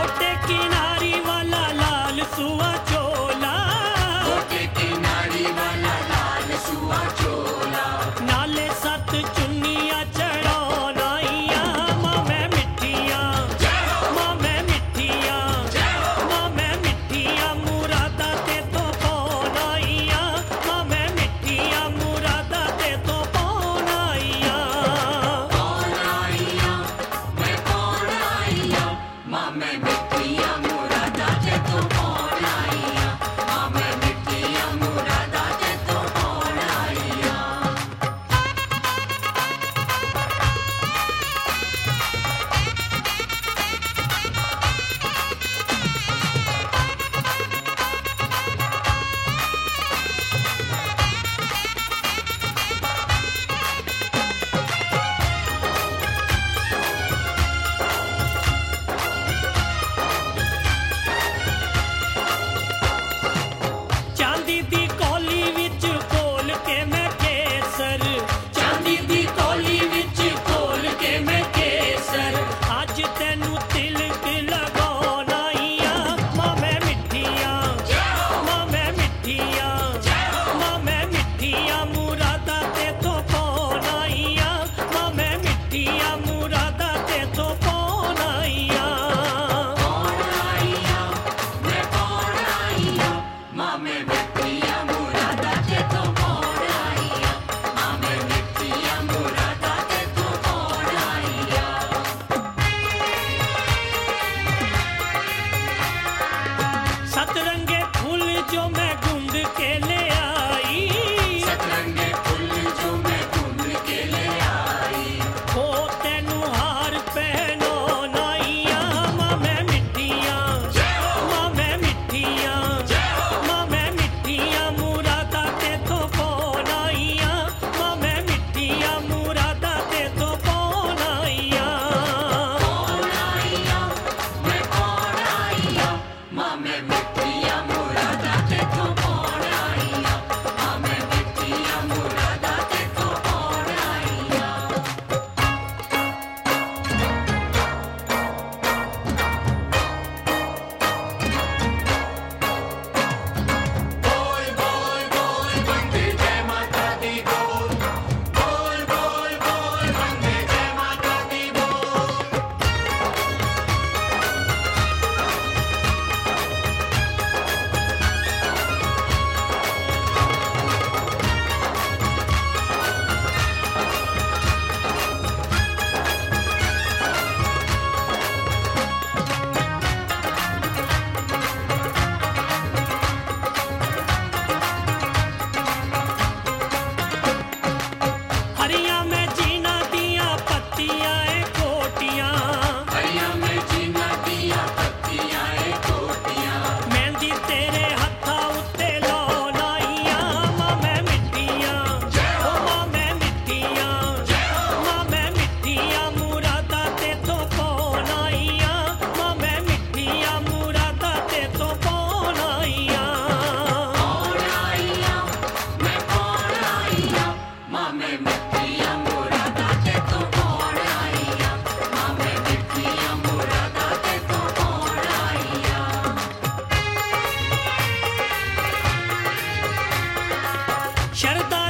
गोटे किनारी वाला लाल सुआ चोला, गोटे किनारी वाला लाल सुआ चोला, नाले सत चुन्निया चढ़ौनाइया माँ मैं मिठिया, माँ मैं मिठिया, माँ मैं मिठिया मुरादा ते तो पौनाइया, माँ मैं मिठिया मुरादा ते तो पौनाइया। कौन आइया मैं कौन आइया, माँ मैं मिठिया मुरादा ते तो कौन आइया, माँ मैं मिठिया मुरादा ते तो कौन आइया। चांदी दी कौली विच खोल के मैं केसर, चांदी दी कौली विच खोल के मैं केसर, अज तेनू तिलक लगाउणाइया माँ मैं मिठिया, माँ मैं मिठिया, माँ मैं मिठिया मुरादा ते तो पौनाइया, माँ मैं मिठिया मुरादा ते तो पौनाइया। कौन आइया मैं कौन आइया, माँ मैं मिठिया मुरादा ते तो कौन आइया, माँ मैं मिठिया मुरादा ते तो कौन आइया। सतरंगे फूल जो मैं ढूंढ के ले आई, सतरंगे फूल जो मैं ढूंढ के ले आई, ओ तेनू हार पहनाउणाइया माँ मैं मिठिया, माँ मैं मिठिया, माँ मैं मिठिया मुरादा ते तो पौनाइया, माँ मैं मिठिया मुरादा ते तो पौनाइया। कौन आइया मैं कौन आइया, माँ मैं मिठिया मुरादा ते तो कौन आइया, माँ मैं मिठिया मुरादा ते तो कौन आइया। बोल बोल बोल वंदे जय माता दी बोल, बोल बोल बोल वंदे जय माता दी बोल। हरिया में जीना दिया पत्तियां ए कोटियां, हरिया में जीना दिया पत्तियां ए कोटियां, मेहंदी तेरे हत्था उत्ते लाउणाइया माँ मैं मिठिया, ओ माँ मैं मिठिया, माँ मैं मिठिया मुरादा ते तो पौनाइया, माँ मैं मिठिया मुरादा ते तो पौनाइया। कौन आइया मैं कौन आइया, माँ मैं मिठिया मुरादा ते तो कौन आइया, माँ मैं मिठिया मुरादा ते तो कौन आइया। शरदा